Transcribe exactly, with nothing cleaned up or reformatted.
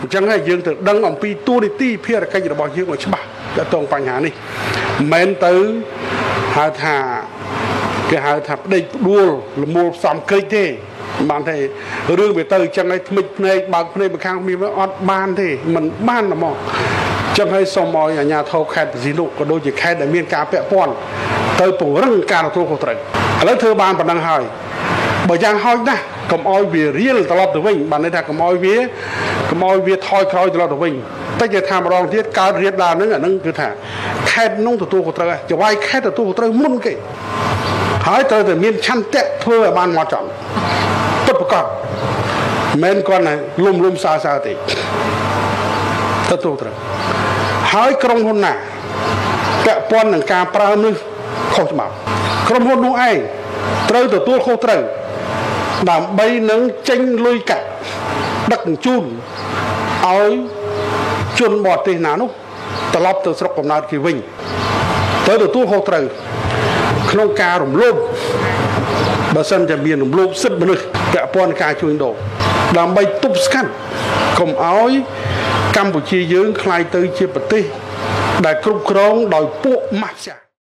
ចឹងហើយយើងត្រូវដឹងអំពីតួនាទីភារកិច្ចរបស់យើងឲ្យច្បាស់ទាក់ទងបញ្ហានេះមិនទៅហៅថាគេហៅថាប្តេជ្ញាផ្ដួលលមូលផ្សំក្រិចទេបានទេរឿងវាទៅចឹងហើយថ្មិចភ្នែកបើកភ្នែកម្ខាងមានអត់បានទេមិនបានហ្មងចឹងហើយសូមឲ្យអាជ្ញាធរខេត្តបរសៀននោះក៏ដូចជាខេត្តដែលមានការពាក់ព័ន្ធទៅពង្រឹងការទទួលខុសត្រូវឥឡូវធ្វើបានប៉ុណ្ណឹងហើយបើយ៉ាងហោចណាស់កុំឲ្យវារៀលត្រឡប់ទៅវិញបានន័យថាកុំឲ្យវាកុំឲ្យវាថយក្រោយត្រឡប់ទៅវិញតែគេថាម្ដងទៀតកើតរៀបឡើងហ្នឹងអាហ្នឹងគឺថាខេត្តនោះទទួលខុសត្រូវចង្វាយខេត្តទទួលខុសត្រូវមុនគេហើយត្រូវតែមានឆន្ទៈធ្វើឲ្យបានមកចង់ពិតប្រាកដមិនគាត់ណាលុំលុំសើសើទេទទួលត្រូវហើយក្រុមហ៊ុនណាពាក់ព័ន្ធនឹងការប្រើមនុស្សខុសច្បាប់ក្រុមហ៊ុននោះឯងត្រូវទទួលខុសត្រូវដើម្បីនឹងចេញលុយកាក់ដឹកជញ្ជូនឲ្យជនបរទេសណានោះត្រឡប់ទៅស្រុកកំណើតគេវិញត្រូវទទួលខុសត្រូវក្នុងការរំលោភបើសិនជាមានរំលោភសិទ្ធិមនុស្សពាក់ព័ន្ធការជួញដូរដើម្បីទប់ស្កាត់កុំឲ្យកម្ពុជាយើងក្លាយទៅជាប្រទេសដែលគ្រប់គ្រងដោយពួកម៉ាហ្វៀ